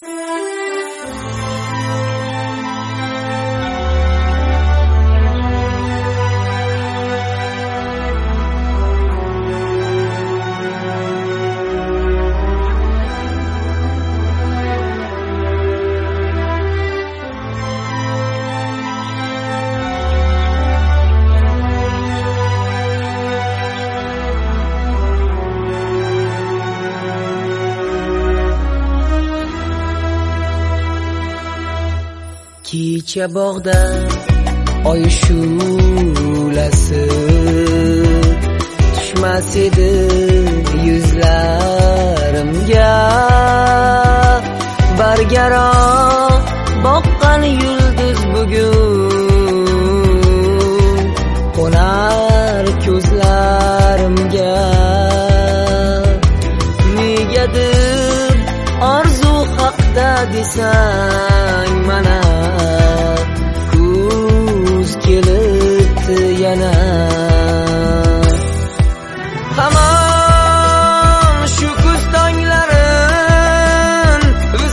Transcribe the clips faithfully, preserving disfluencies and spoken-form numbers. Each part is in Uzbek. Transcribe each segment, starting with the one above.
Kecha bog'da oy shulasi tushmas edi yuzlarimga, bargaro boqqan yulduz bugun qo'nar ko'zlarimga. Negadir orzu haqda desang mana yana hamon shu kuz tonglarin,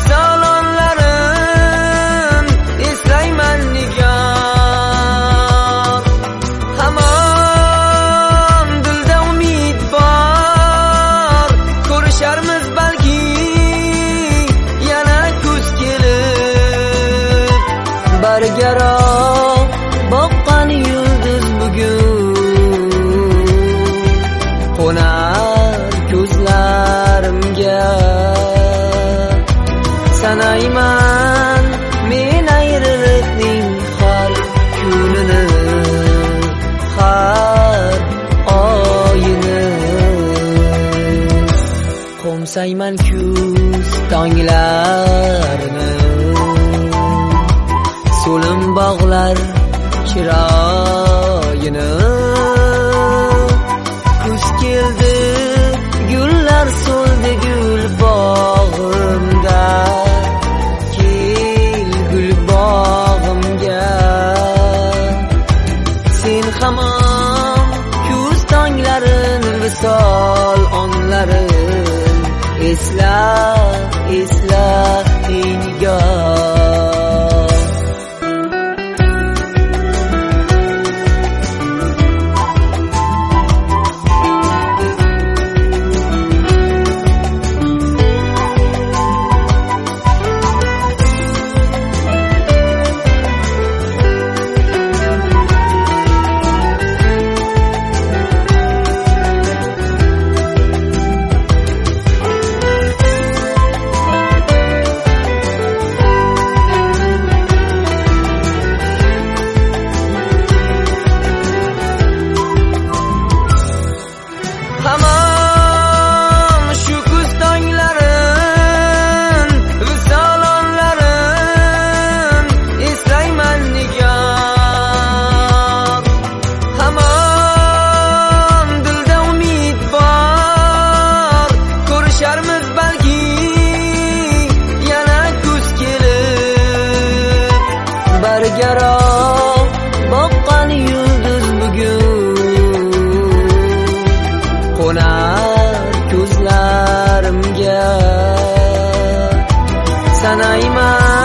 visolonlarin eslayman nigar. Hamon dilda umid bor, ko'risharmiz balki yana kuz kelib. Bargaro boqqan yulduz bugun qo'nar ko'zlarimga. Sanayman men ayriliqning har kunini, har oyini. Qo'msayman kuz tonglarini, so'lim bog'lar chiroyini. Kuz keldi, gullar so'ldi gul bog'imda. Kel gul bog'imga, sen hamon kuz tonglarin, visol onlarin esla, esla ey nigor. Bargaro boqqan yulduz bugun qo'nar ko'zlarimga. Sanayman